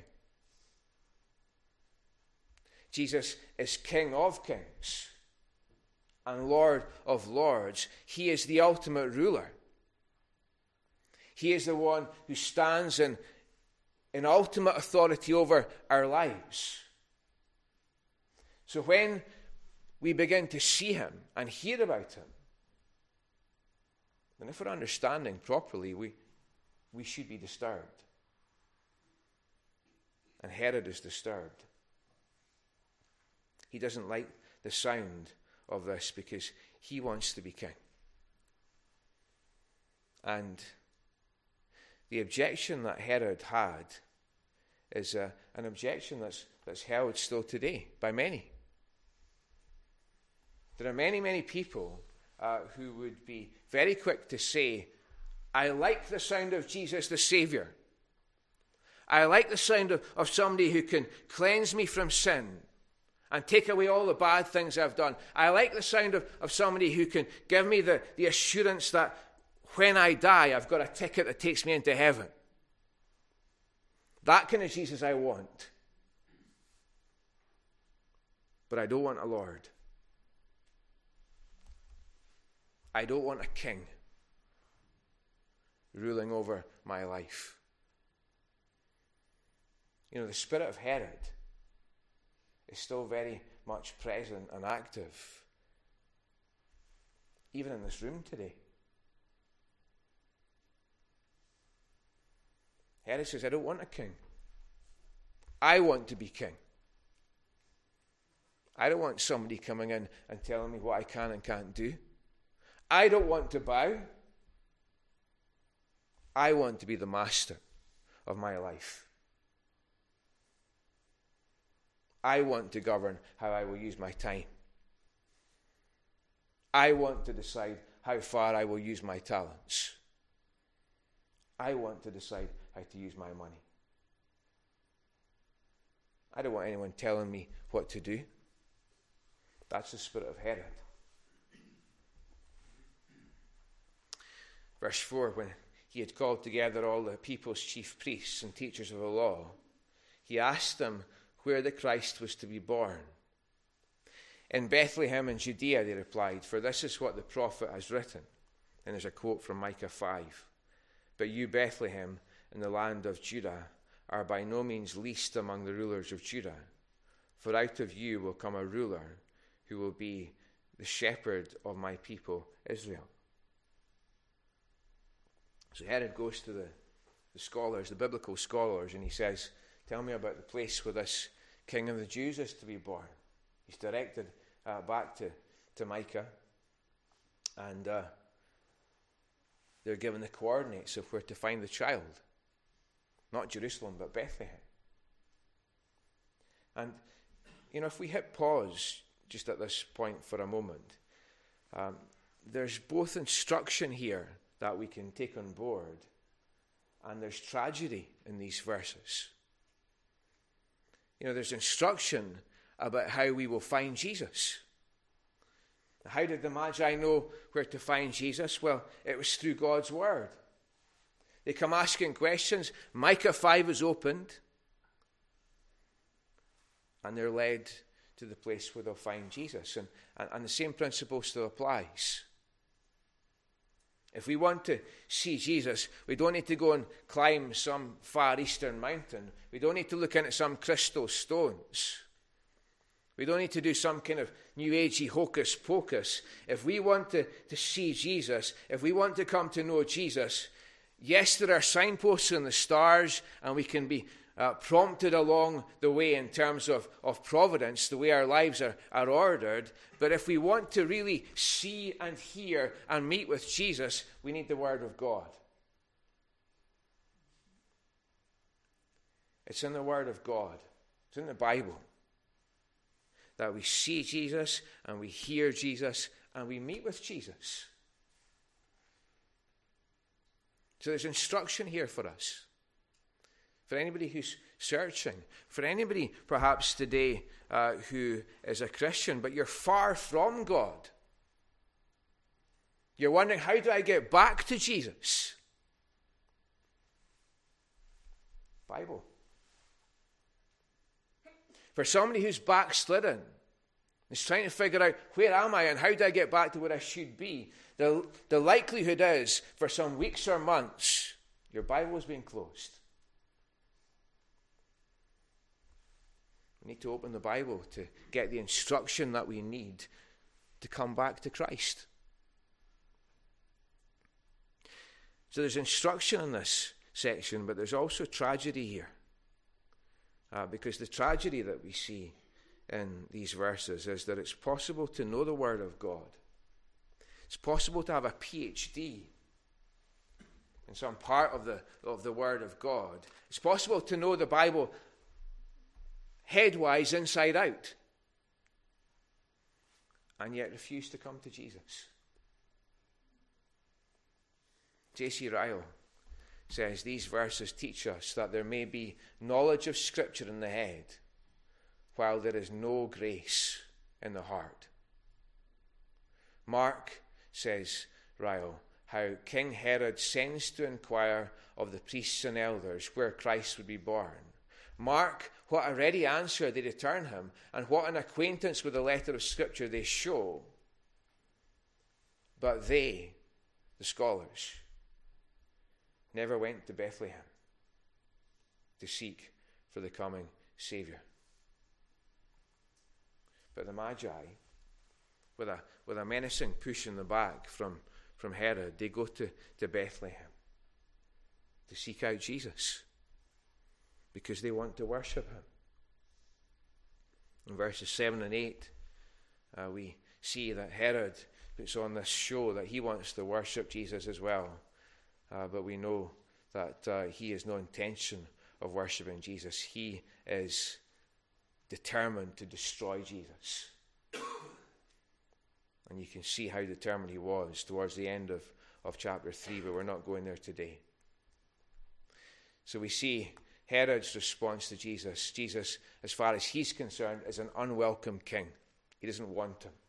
Jesus is King of kings and Lord of lords. He is the ultimate ruler. He is the one who stands in ultimate authority over our lives. So when we begin to see him and hear about him, and if we're understanding properly, we should be disturbed. And Herod is disturbed. He doesn't like the sound of this because he wants to be king. And the objection that Herod had is an objection that's held still today by many. There are many, many people who would be very quick to say, I like the sound of Jesus the Savior. I like the sound of somebody who can cleanse me from sin and take away all the bad things I've done. I like the sound of somebody who can give me the assurance that when I die, I've got a ticket that takes me into heaven. That kind of Jesus I want. But I don't want a Lord. I don't want a king ruling over my life. You know, the spirit of Herod is still very much present and active, even in this room today. Herod says, I don't want a king. I want to be king. I don't want somebody coming in and telling me what I can and can't do. I don't want to bow. I want to be the master of my life. I want to govern how I will use my time. I want to decide how far I will use my talents. I want to decide how to use my money. I don't want anyone telling me what to do. That's the spirit of Herod. Verse 4, when he had called together all the people's chief priests and teachers of the law, he asked them where the Christ was to be born. In Bethlehem in Judea, they replied, for this is what the prophet has written. And there's a quote from Micah 5. But you, Bethlehem, in the land of Judah, are by no means least among the rulers of Judah. For out of you will come a ruler who will be the shepherd of my people Israel. So Herod goes to the scholars, the biblical scholars, and he says, tell me about the place where this King of the Jews is to be born. He's directed back to Micah, and they're given the coordinates of where to find the child. Not Jerusalem, but Bethlehem. And, you know, if we hit pause just at this point for a moment, there's both instruction here that we can take on board, and there's tragedy in these verses. You know, there's instruction about how we will find Jesus. How did the Magi know where to find Jesus? Well, it was through God's word. They come asking questions. Micah 5 is opened. And they're led to the place where they'll find Jesus. And the same principle still applies. If we want to see Jesus, we don't need to go and climb some far eastern mountain. We don't need to look into some crystal stones. We don't need to do some kind of new agey hocus pocus. If we want to see Jesus, if we want to come to know Jesus, yes, there are signposts in the stars, and we can be prompted along the way in terms of providence, the way our lives are ordered. But if we want to really see and hear and meet with Jesus, we need the Word of God. It's in the Word of God. It's in the Bible that we see Jesus and we hear Jesus and we meet with Jesus. So there's instruction here for us. For anybody who's searching, for anybody perhaps today who is a Christian, but you're far from God. You're wondering, how do I get back to Jesus? Bible. For somebody who's backslidden, is trying to figure out, where am I and how do I get back to where I should be? The likelihood is, for some weeks or months, your Bible has been closed. We need to open the Bible to get the instruction that we need to come back to Christ. So there's instruction in this section, but there's also tragedy here. Because the tragedy that we see in these verses is that it's possible to know the Word of God. It's possible to have a PhD in some part of the Word of God. It's possible to know the Bible headwise, inside out, and yet refuse to come to Jesus. J.C. Ryle says these verses teach us that there may be knowledge of Scripture in the head, while there is no grace in the heart. Mark, says Ryle, how King Herod sends to inquire of the priests and elders where Christ would be born. Mark what a ready answer they return him, and what an acquaintance with the letter of Scripture they show. But they, the scholars, never went to Bethlehem to seek for the coming Saviour. But the Magi, with a menacing push in the back from Herod, they go to Bethlehem to seek out Jesus, because they want to worship him. In verses 7 and 8, we see that Herod puts on this show that he wants to worship Jesus as well. But we know that he has no intention of worshiping Jesus. He is determined to destroy Jesus. And you can see how determined he was towards the end of chapter 3, but we're not going there today. So we see Herod's response to Jesus. Jesus, as far as he's concerned, is an unwelcome king. He doesn't want him.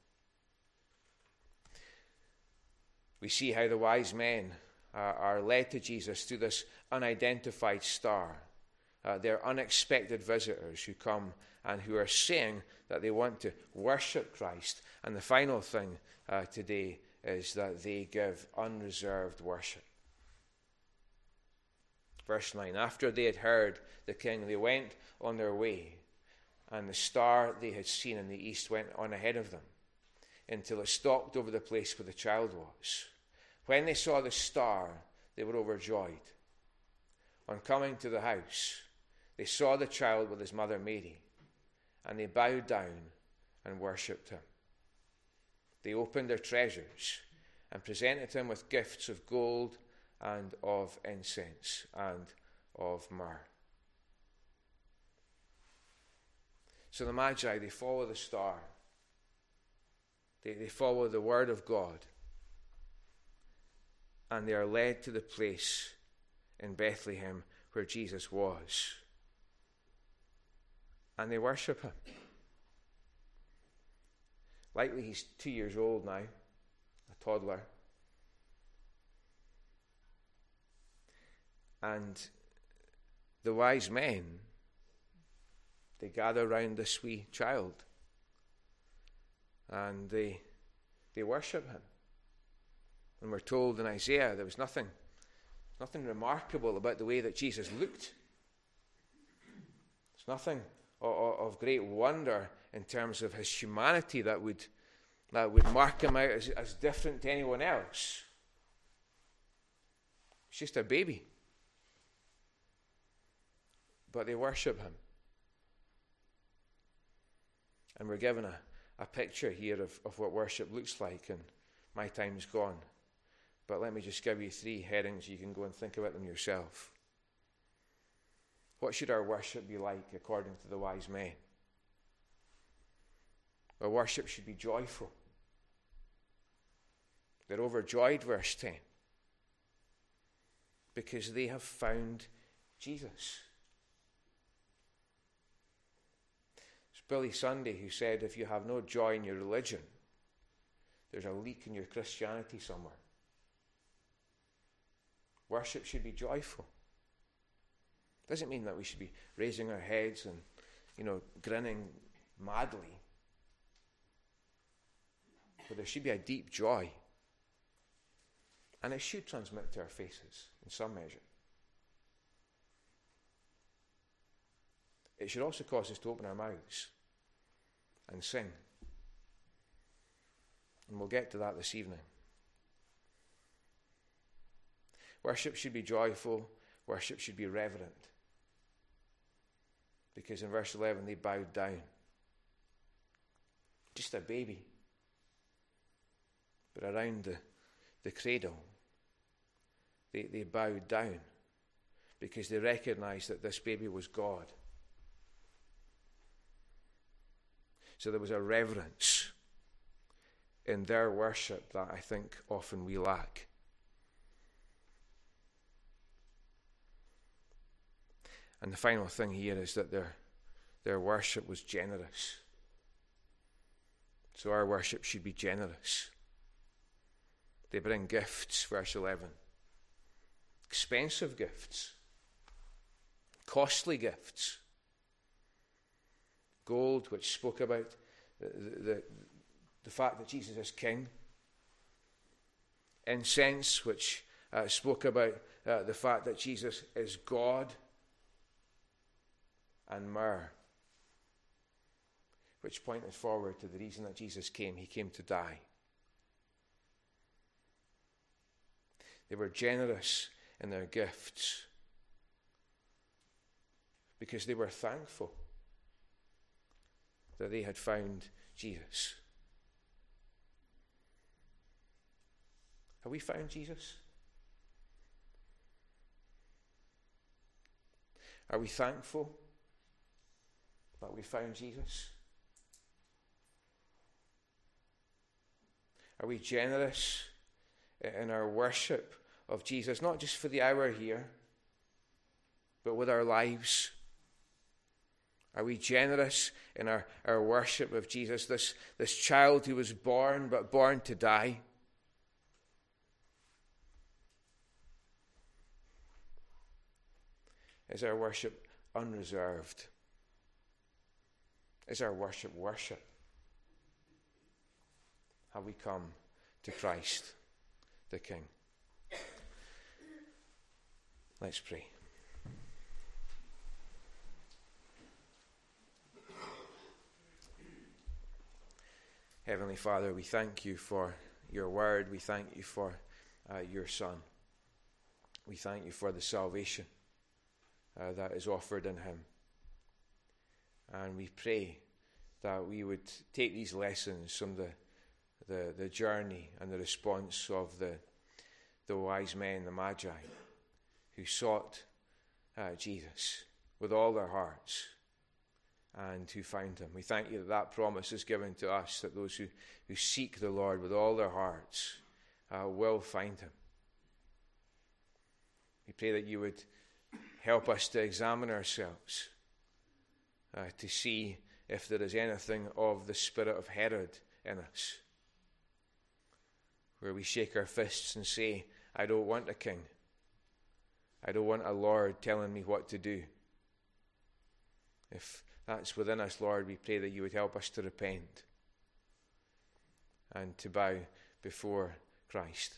We see how the wise men are led to Jesus through this unidentified star. They're unexpected visitors who come and who are saying that they want to worship Christ. And the final thing today is that they give unreserved worship. Verse 9, after they had heard the king, they went on their way, and the star they had seen in the east went on ahead of them, until it stopped over the place where the child was. When they saw the star, they were overjoyed. On coming to the house, they saw the child with his mother Mary, and they bowed down and worshipped him. They opened their treasures and presented him with gifts of gold and of incense and of myrrh. So the Magi, they follow the star. They follow the word of God. And they are led to the place in Bethlehem where Jesus was. And they worship him. Likely he's 2 years old now, a toddler. And the wise men, they gather round this wee child and they worship him. And we're told in Isaiah there was nothing remarkable about the way that Jesus looked. There's nothing of great wonder in terms of his humanity that would mark him out as different to anyone else. He's just a baby. But they worship him. And we're given a picture here of what worship looks like, and my time's gone. But let me just give you 3 headings. You can go and think about them yourself. What should our worship be like according to the wise men? Our worship should be joyful. They're overjoyed, verse 10, because they have found Jesus. It's Billy Sunday who said, if you have no joy in your religion, there's a leak in your Christianity somewhere. Worship should be joyful. Doesn't mean that we should be raising our heads and, grinning madly. But there should be a deep joy. And it should transmit to our faces in some measure. It should also cause us to open our mouths and sing. And we'll get to that this evening. Worship should be joyful. Worship should be reverent. Because in verse 11 they bowed down. Just a baby. But around the cradle, they bowed down because they recognized that this baby was God. So there was a reverence in their worship that I think often we lack. And the final thing here is that their worship was generous. So our worship should be generous. They bring gifts, verse 11. Expensive gifts. Costly gifts. Gold, which spoke about the fact that Jesus is king. Incense, which spoke about the fact that Jesus is God. And myrrh, which pointed forward to the reason that Jesus came. He came to die. They were generous in their gifts because they were thankful that they had found Jesus. Have we found Jesus? Are we thankful that we found Jesus? Are we generous in our worship of Jesus, not just for the hour here, but with our lives? Are we generous in our worship of Jesus, this child who was born, but born to die? Is our worship unreserved? Is our worship worship? Have we come to Christ, the King? Let's pray. Heavenly Father, we thank you for your word. We thank you for your Son. We thank you for the salvation that is offered in him. And we pray that we would take these lessons from the journey and the response of the wise men, the Magi, who sought Jesus with all their hearts and who found him. We thank you that promise is given to us, that those who seek the Lord with all their hearts will find him. We pray that you would help us to examine ourselves, to see if there is anything of the spirit of Herod in us, where we shake our fists and say, I don't want a king. I don't want a Lord telling me what to do. If that's within us, Lord, we pray that you would help us to repent and to bow before Christ.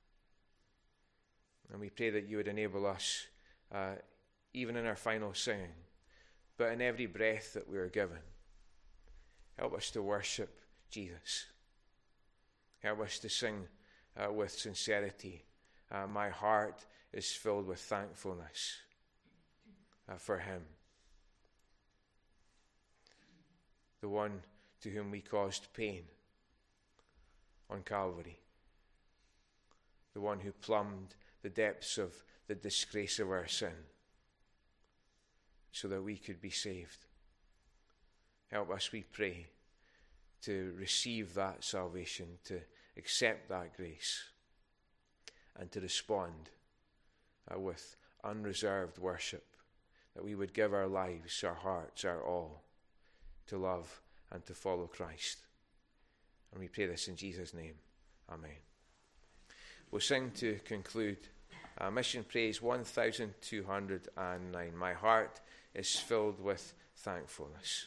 And we pray that you would enable us, even in our final singing, but in every breath that we are given, help us to worship Jesus. Help us to sing with sincerity. My heart is filled with thankfulness for him, the one to whom we caused pain on Calvary, the one who plumbed the depths of the disgrace of our sin so that we could be saved. Help us, we pray, to receive that salvation, to accept that grace, and to respond with unreserved worship, that we would give our lives, our hearts, our all to love and to follow Christ. And we pray this in Jesus' name. Amen. We'll sing to conclude Mission Praise 1209. My heart is filled with thankfulness.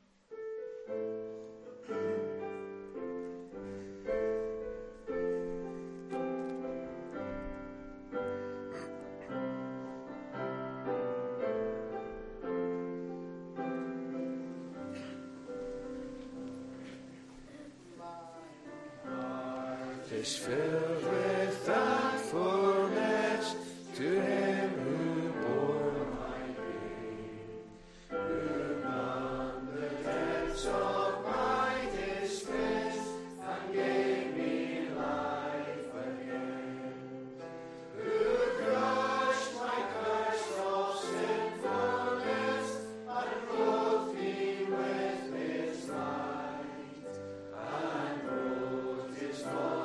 Is filled with thankfulness to him who bore my pain, who numbed the depths of my distress and gave me life again, who crushed my curse of sinfulness and clothed me with his light, and rolled his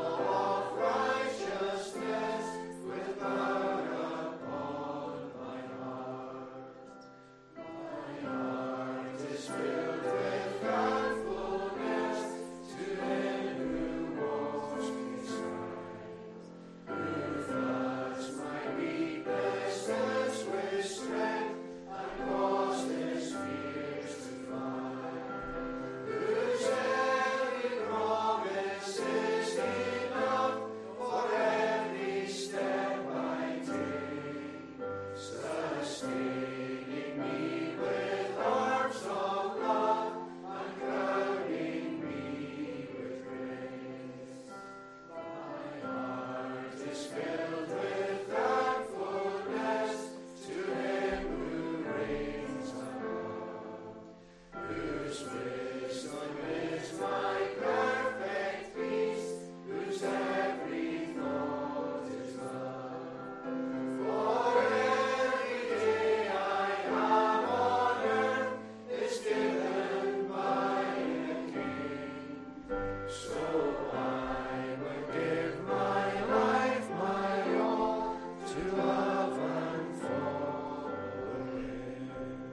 righteousness with power upon my heart. My heart is filled with thankfulness to him who walks beside, who floods my weaknesses with strength and causes fears to fly, whose every promise is enough for every step I take, sustaining me with arms of love and crowning me with grace. My heart is filled with thankfulness to him who reigns above, whose wisdom is my perfect peace, whose every thought is love. For every day I am on earth is given by a king, so I will give my life, my all, to love and follow him.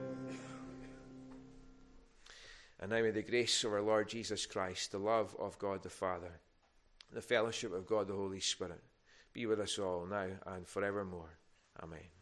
And now may the grace of our Lord Jesus Christ, the love of God the Father, the fellowship of God the Holy Spirit, be with us all now and forevermore. Amen.